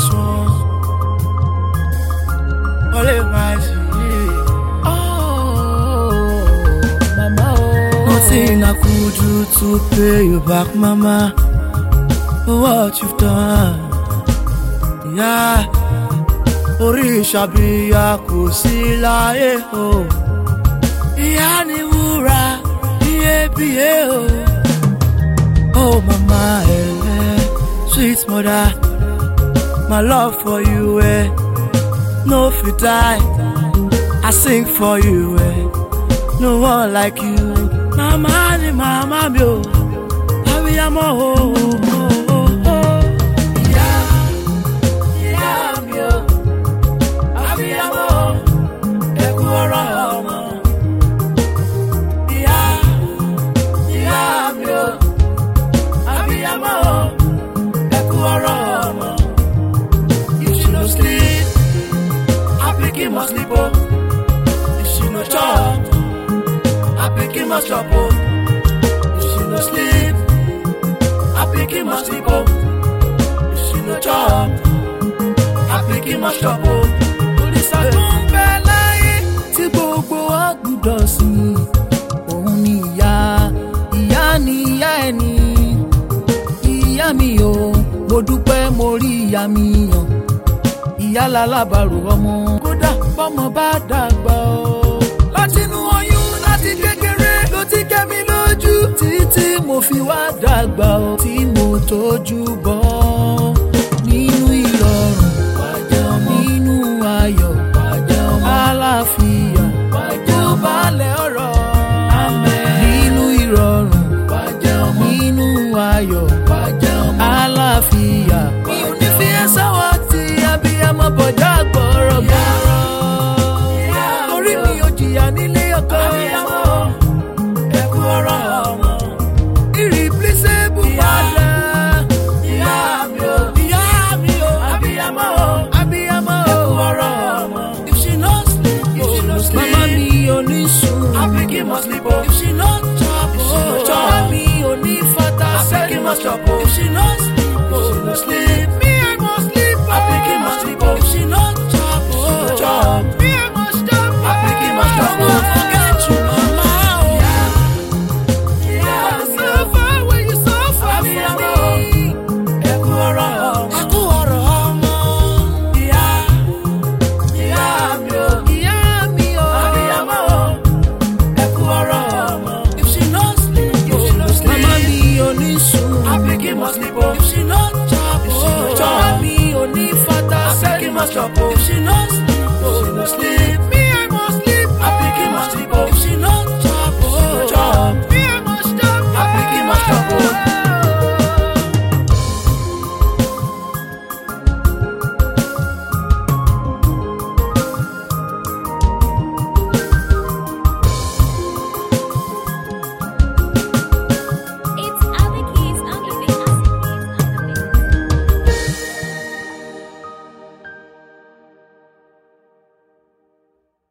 sùn. Only my mama, nothing I could do to pay you back, mama, for what you've done. Yeah, Orisha biya kò sí láyé o. Ìyá ni wúrà iyebíye o. Oh mama, sweet mother, my love for you, no fit die. I sing for you, no one like you. Mama ni mama mi o, abiyamọ o. Must sleep up. If she no chop, I pick him must chop up. If she no sleep, I pick him must sleep up. If she no chop, I pick him must chop up. Òrìṣà tó ń bẹ láyé tí gbogbo wa gbọ́dọ̀ sìn. Òun ni ìyá ni ìyá ẹni. Ìyá mi o, mo dúpẹ́ mo rí ìyá mi yàn. Ìyá lálábàárò ọmọ. Bọ́mọ bá dàgbà o. Látinú oyún láti kékeré ló ti kẹ́ mi lójú. Títí mo fi wá dàgbà o. Tí mo tójú bọ́ nínú ìrọ̀rùn. Nínú ayọ̀. Àlàáfíà. Tó balẹ̀ ọ̀rọ̀. Nínú ìrọ̀rùn. Nínú ayọ̀. Àlàáfíà. Mi ò ní fi ẹ́ sáwọ́ tí abiyamọ bọ̀dá gbọ́rọ̀ gbọ́rọ̀. Must sleep up. If she not chop, me only fatter. I beg him must chop. If she not sleep, she no sleep. Me I must sleep. I beg him must sleep up. If she not chop, me I must chop. I beg him must chop. Don't forget you, mama. Yeah. Suffer when you suffer for me. Ekuoro. Must sleep up. If she not chop, me only fatter. I beg him must chop. If she not